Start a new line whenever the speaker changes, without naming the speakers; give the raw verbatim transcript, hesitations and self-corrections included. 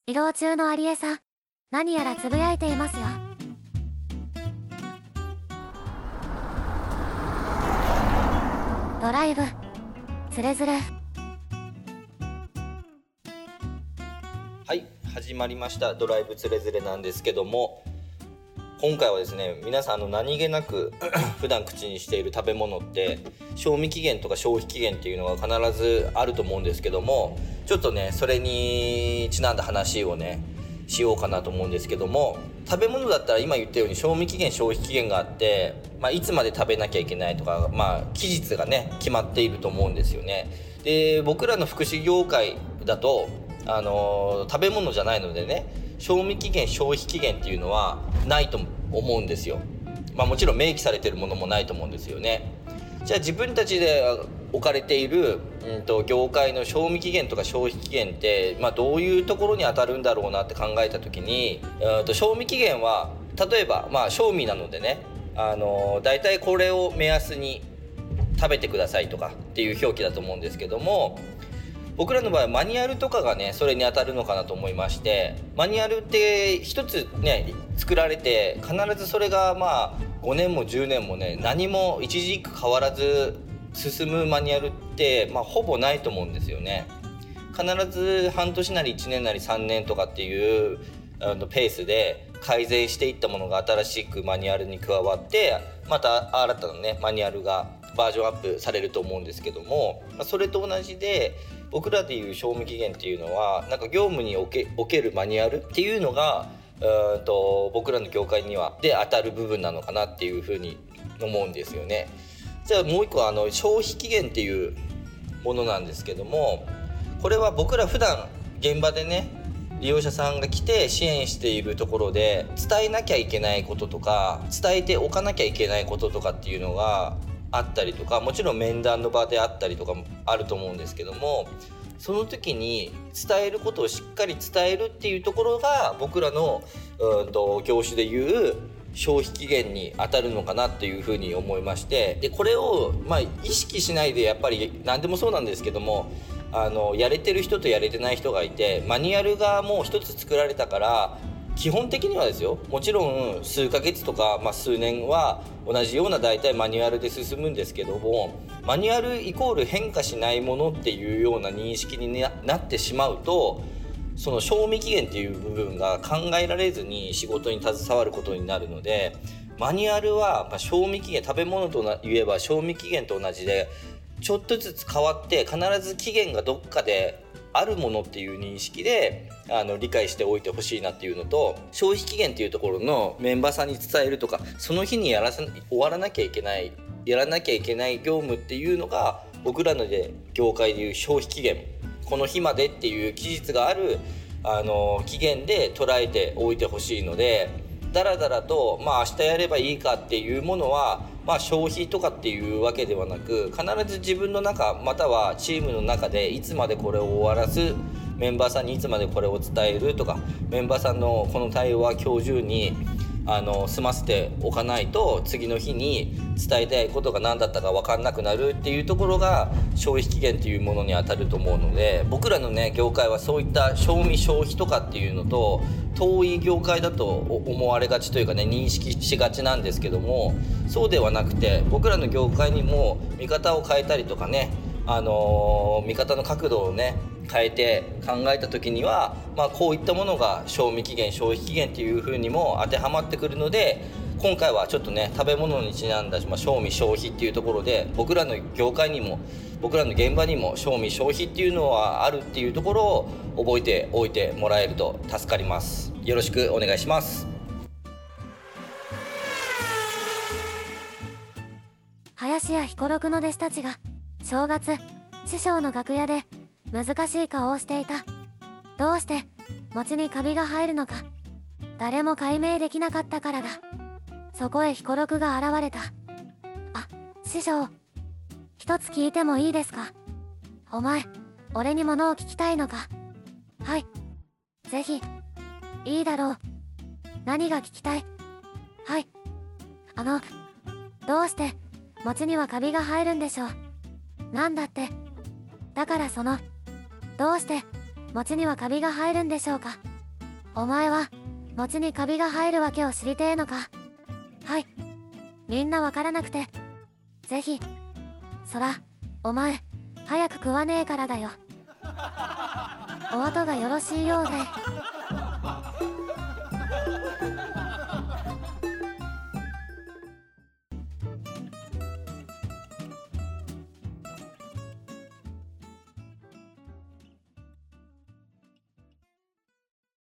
移動中のアリエさん、何やらつぶやいていますよ。ドライブつれづれ。
はい、始まりましたドライブつれづれなんですけども、今回はですね、皆さんあの何気なく普段口にしている食べ物って賞味期限とか消費期限っていうのが必ずあると思うんですけども、ちょっとねそれにちなんだ話をねしようかなと思うんですけども、食べ物だったら今言ったように賞味期限消費期限があって、まあ、いつまで食べなきゃいけないとか、まあ、期日がね決まっていると思うんですよね。で、僕らの福祉業界だとあのー、食べ物じゃないのでね、賞味期限消費期限っていうのはないと思うんですよ。まあもちろん明記されているものもないと思うんですよね。じゃあ自分たちで置かれている、うん、と業界の賞味期限とか消費期限って、まあ、どういうところに当たるんだろうなって考えた時に、うんと賞味期限は例えばまあ賞味なのでね、あのだいたいこれを目安に食べてくださいとかっていう表記だと思うんですけども、僕らの場合マニュアルとかがねそれに当たるのかなと思いまして、マニュアルって一つね作られて必ずそれがまあごねんもじゅうねんもね何も一字一句変わらず進むマニュアルってまあほぼないと思うんですよね。必ず半年なりいちねんなりさんねんとかっていうあのペースで改善していったものが新しくマニュアルに加わって、また新たなねマニュアルがバージョンアップされると思うんですけども、それと同じで僕らでいう賞味期限っていうのはなんか業務におけ、おけるマニュアルっていうのがうんと僕らの業界にはで当たる部分なのかなっていうふうに思うんですよね。じゃあもう一個あの消費期限っていうものなんですけども、これは僕ら普段現場でね利用者さんが来て支援しているところで伝えなきゃいけないこととか伝えておかなきゃいけないこととかっていうのがあったりとか、もちろん面談の場であったりとかもあると思うんですけども、その時に伝えることをしっかり伝えるっていうところが僕らのうんと業種でいう消費期限に当たるのかなっていうふうに思いまして、でこれをまあ意識しないでやっぱり何でもそうなんですけども、あのやれてる人とやれてない人がいて、マニュアルがもう一つ作られたから基本的にはですよ、もちろん数ヶ月とか、まあ、数年は同じような大体マニュアルで進むんですけども、マニュアルイコール変化しないものっていうような認識になってしまうと、その賞味期限っていう部分が考えられずに仕事に携わることになるので、マニュアルはまあ賞味期限、食べ物と言えば賞味期限と同じでちょっとずつ変わって必ず期限がどっかであるものっていう認識であの理解しておいてほしいなっていうのと、消費期限っていうところのメンバーさんに伝えるとか、その日にやらせ終わらなきゃいけないやらなきゃいけない業務っていうのが僕らので業界でいう消費期限、この日までっていう期日があるあの期限で捉えておいてほしいので、だらだらとまあ明日やればいいかっていうものはまあ消費とかっていうわけではなく、必ず自分の中またはチームの中でいつまでこれを終わらす、メンバーさんにいつまでこれを伝えるとか、メンバーさんのこの対応は今日中にあの済ませておかないと次の日に伝えたいことが何だったか分かんなくなるっていうところが消費期限っていうものに当たると思うので、僕らのね業界はそういった賞味消費とかっていうのと遠い業界だと思われがちというかね、認識しがちなんですけども、そうではなくて僕らの業界にも見方を変えたりとかね、あのー、見方の角度をね変えて考えた時には、まあ、こういったものが賞味期限消費期限っていう風にも当てはまってくるので、今回はちょっとね食べ物にちなんだ、まあ、賞味消費っていうところで僕らの業界にも僕らの現場にも賞味消費っていうのはあるっていうところを覚えておいてもらえると助かります。よろしくお願いします。
林家彦六の弟子たちが正月師匠の楽屋で難しい顔をしていた。どうして餅にカビが生えるのか誰も解明できなかったからだ。そこへ彦六が現れた。あ、師匠、一つ聞いてもいいですか。お前、俺に物を聞きたいのか。はい、ぜひ。いいだろう。何が聞きたい。はい、あのどうして餅にはカビが生えるんでしょう。なんだって。だからそのどうして餅にはカビが生えるんでしょうか。 お前は餅にカビが生えるわけを知りてえのか。はい、みんなわからなくてぜひ。そらお前早く食わねえからだよ。お後がよろしいようで。